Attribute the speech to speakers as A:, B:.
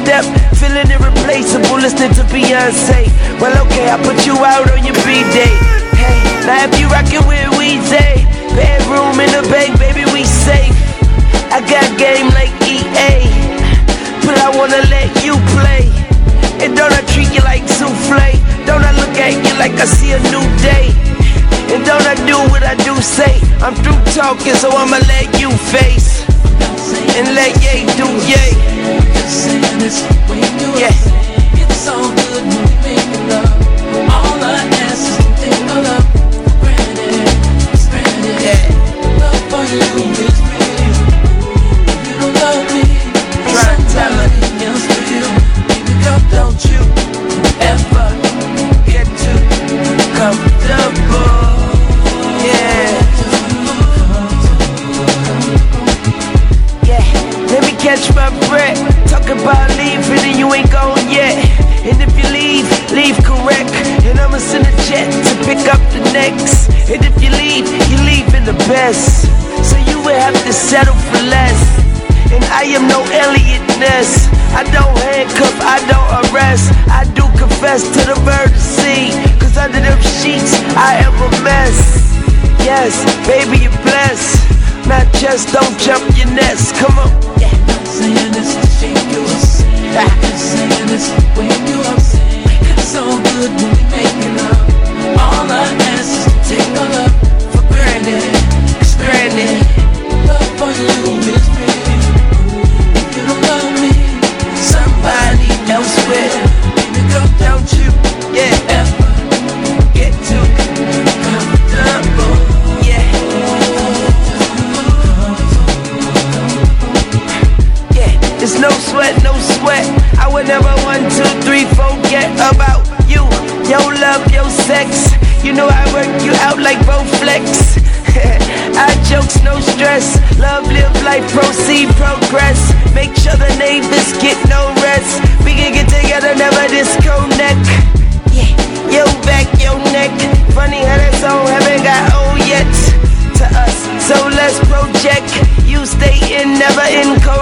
A: step, feeling irreplaceable, listening to Beyonce. Well, okay, I put you out on your B-day. Hey, now if you rockin' with Weezy, bedroom in the bank, baby, we safe. I got game like EA, but I wanna let you play. And don't I treat you like souffle? Don't I look at you like I see a new day? And don't I do what I do say? I'm through talking, so I'ma let you face and let Ye do Ye. Yeah.
B: It's all good when we make love. All I ask is to take a love for granted. It's granted.
A: Yeah.
B: Love for you is real. You don't love me.
A: Try to tell her.
B: Somebody else will. Baby girl, don't you ever
A: Get too comfortable. Yeah. Yeah. Let me catch my breath. Talk about leaving and you ain't gone yet. And if you leave correct. And I'ma send a jet to pick up the next. And if you leave in the best. So you would have to settle for less. And I am no Elliot Ness. I don't handcuff, I don't arrest. I do confess to the murder scene. Cause under them sheets, I am a mess. Yes, baby, you're blessed. Not just don't jump your nest. Come on. Yeah.
B: not saying this to shake you upset. I'm saying this to wake you upset. It's all good when we make love. All I ask is to take a love for granted. It's granted. Love for you is real. If you don't love me, somebody else will. Baby girl, don't you ever get too comfortable.
A: Yeah. It's no sweat, no sweat. I would never 1, 2, 3 forget about you, your love, your sex. You know I work you out like Bowflex. I jokes, no stress. Love, live life, proceed, progress. Make sure the neighbors get no rest. We can get together, never disconnect. Yeah, yo back, yo neck. Funny how that song haven't got old yet to us. So let's project. You stay in, never in cold.